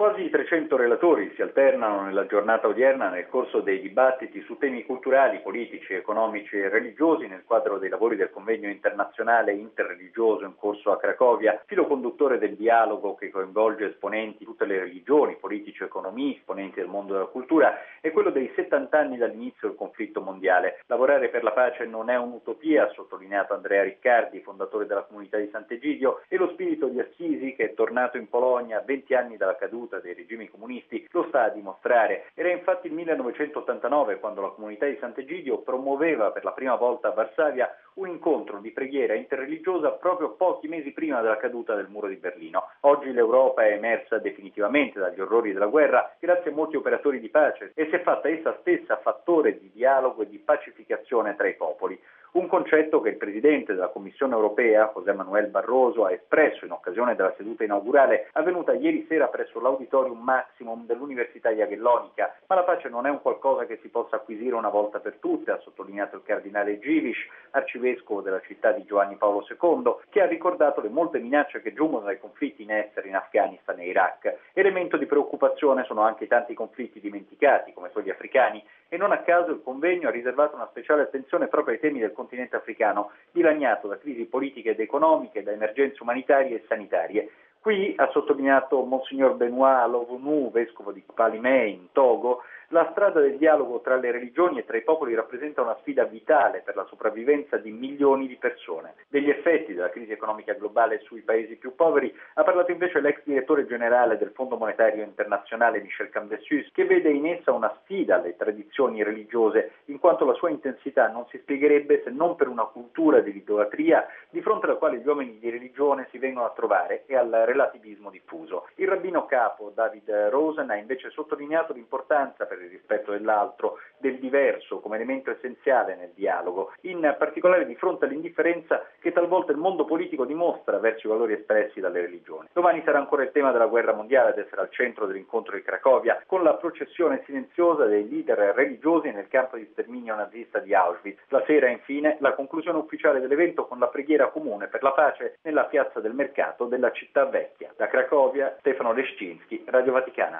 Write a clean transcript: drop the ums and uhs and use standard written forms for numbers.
Quasi 300 relatori si alternano nella giornata odierna nel corso dei dibattiti su temi culturali, politici, economici e religiosi nel quadro dei lavori del convegno internazionale interreligioso in corso a Cracovia, filo conduttore del dialogo che coinvolge esponenti di tutte le religioni, politici, economisti, esponenti del mondo della cultura, è quello dei 70 anni dall'inizio del conflitto mondiale. Lavorare per la pace non è un'utopia, ha sottolineato Andrea Riccardi, fondatore della comunità di Sant'Egidio, e lo spirito di Assisi, che è tornato in Polonia a 20 anni dalla caduta dei regimi comunisti, lo sta a dimostrare. Era infatti il 1989 quando la comunità di Sant'Egidio promuoveva per la prima volta a Varsavia un incontro di preghiera interreligiosa proprio pochi mesi prima della caduta del muro di Berlino. Oggi l'Europa è emersa definitivamente dagli orrori della guerra grazie a molti operatori di pace e si è fatta essa stessa fattore di dialogo e di pacificazione tra i popoli. Un concetto che il Presidente della Commissione europea, José Manuel Barroso, ha espresso in occasione della seduta inaugurale avvenuta ieri sera presso l'Auditorium Maximum dell'Università Jagellonica. Ma la pace non è un qualcosa che si possa acquisire una volta per tutte, ha sottolineato il cardinale Givish, arcivescovo della città di Giovanni Paolo II, che ha ricordato le molte minacce che giungono dai conflitti in essere in Afghanistan e Iraq. Elemento di preoccupazione sono anche i tanti conflitti dimenticati, come quelli africani, e non a caso il convegno ha riservato una speciale attenzione proprio ai temi del continente africano, dilaniato da crisi politiche ed economiche, da emergenze umanitarie e sanitarie. Qui, ha sottolineato Monsignor Benoît Alovonu, vescovo di Palimé in Togo, la strada del dialogo tra le religioni e tra i popoli rappresenta una sfida vitale per la sopravvivenza di milioni di persone. Degli effetti della crisi economica globale sui paesi più poveri ha parlato invece l'ex direttore generale del Fondo Monetario Internazionale Michel Camdessus, che vede in essa una sfida alle tradizioni religiose, in quanto la sua intensità non si spiegherebbe se non per una cultura dell'idolatria di fronte alla quale gli uomini di religione si vengono a trovare e al relativismo diffuso. Il rabbino capo David Rosen ha invece sottolineato l'importanza per il rispetto dell'altro, del diverso, come elemento essenziale nel dialogo, in particolare di fronte all'indifferenza che talvolta il mondo politico dimostra verso i valori espressi dalle religioni. Domani sarà ancora il tema della guerra mondiale ad essere al centro dell'incontro di Cracovia, con la processione silenziosa dei leader religiosi nel campo di sterminio nazista di Auschwitz. La sera, infine, la conclusione ufficiale dell'evento con la preghiera comune per la pace nella piazza del mercato della città vecchia. Da Cracovia, Stefano Leszczynski, Radio Vaticana.